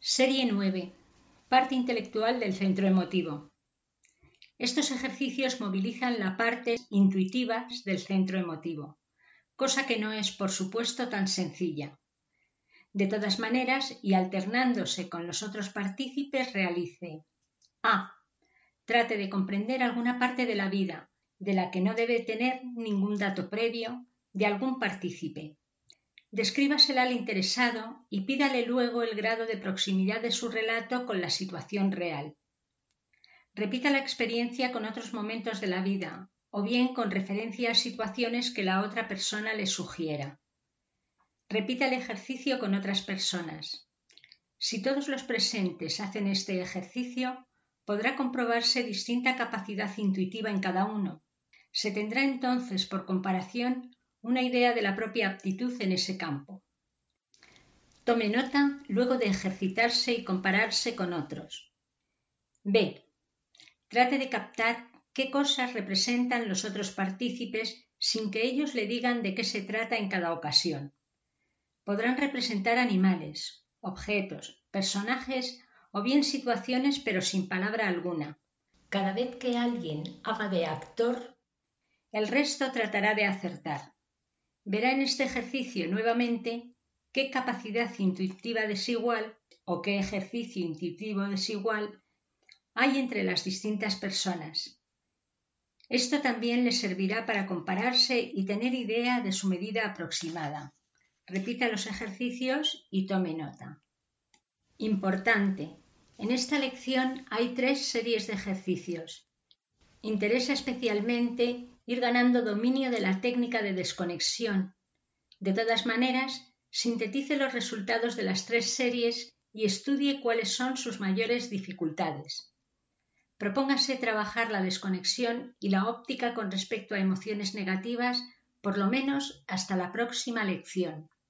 Serie 9. Parte intelectual del centro emotivo. Estos ejercicios movilizan la parte intuitiva del centro emotivo, cosa que no es, por supuesto, tan sencilla. De todas maneras, y alternándose con los otros partícipes, realice A. Trate de comprender alguna parte de la vida, de la que no debe tener ningún dato previo, de algún partícipe. Descríbasela al interesado y pídale luego el grado de proximidad de su relato con la situación real. Repita la experiencia con otros momentos de la vida o bien con referencia a situaciones que la otra persona le sugiera. Repita el ejercicio con otras personas. Si todos los presentes hacen este ejercicio, podrá comprobarse distinta capacidad intuitiva en cada uno. Se tendrá entonces, por comparación, una idea de la propia aptitud en ese campo. Tome nota luego de ejercitarse y compararse con otros. B. Trate de captar qué cosas representan los otros partícipes sin que ellos le digan de qué se trata en cada ocasión. Podrán representar animales, objetos, personajes o bien situaciones pero sin palabra alguna. Cada vez que alguien haga de actor, el resto tratará de acertar. Verá en este ejercicio nuevamente qué capacidad intuitiva desigual o qué ejercicio intuitivo desigual hay entre las distintas personas. Esto también le servirá para compararse y tener idea de su medida aproximada. Repita los ejercicios y tome nota. Importante. En esta lección hay 3 series de ejercicios. Interesa especialmente ir ganando dominio de la técnica de desconexión. De todas maneras, sintetice los resultados de las 3 series y estudie cuáles son sus mayores dificultades. Propóngase trabajar la desconexión y la óptica con respecto a emociones negativas, por lo menos hasta la próxima lección.